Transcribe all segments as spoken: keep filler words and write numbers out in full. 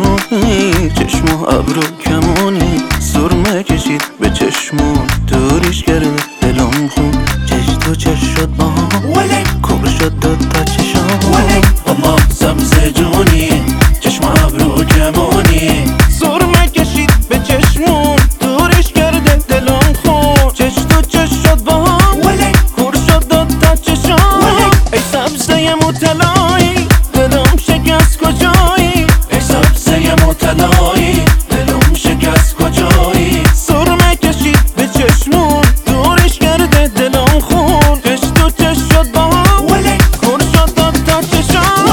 زجونی، چشم و ابرو کمونی، سرمه کشید به چشمون، دوریش کرده دلم خون، چش تو چش شد آها کور شد دو تا چشام. اما سبز جونی، چشم ابرو کمونی، سرمه کشید به چشمون، دوریش کرده دلم خون، چش تو چش شد با هم کور شد دو تا چشام. ای سبزه مطلعی دلم شکست کجایی، ای سبزه مطلعی دلم شکست کجایی. سرمه کشید به چشمون، دوریش کرده دلم خون، چش تو چش شد با هم کور شد دو تا چشام.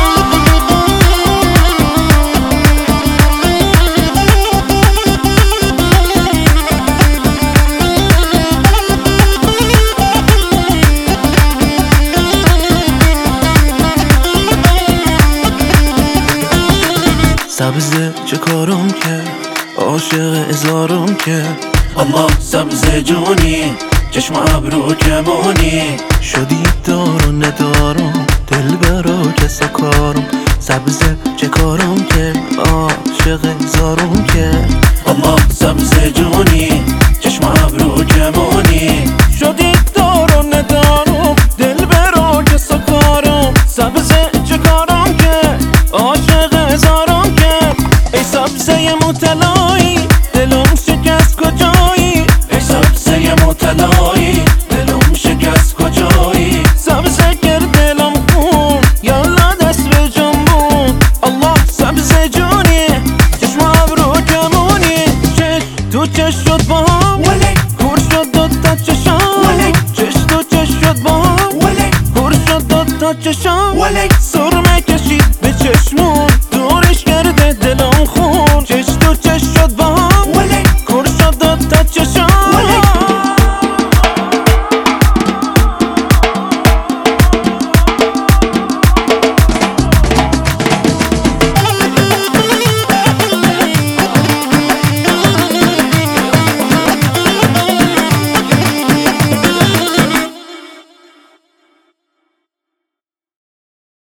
سبزه چه کارم که عاشق ازارم که، اما سبز جونی، چشم ابرو کمونی، شدی دار و ندارم دل برا کس کارم. سبزه چه کارم که عاشق ازارم که، اما سبز جونی، چشم ابرو کمونی، شدی دار و ندارم دل برا کس کارم. سبزه چه کارم که عاشق ازارم که، ای سبزه مطلعی دلم شکست کجایی، ای سبزه مطلعی دلم شکست کجایی. سبزه کرد دلم خون یالا دست به جنبون. الله سبزه جونی، چشم ابرو کمونی، چش تو چش شد با هم کور شد دو تا چشام. چش تو چش شد با هم کور شد دو تا چشام. سرمه کشید به چشمون، دورش کرده دلم خون، چش تو چش شد با هم کور شد دو تا چشام.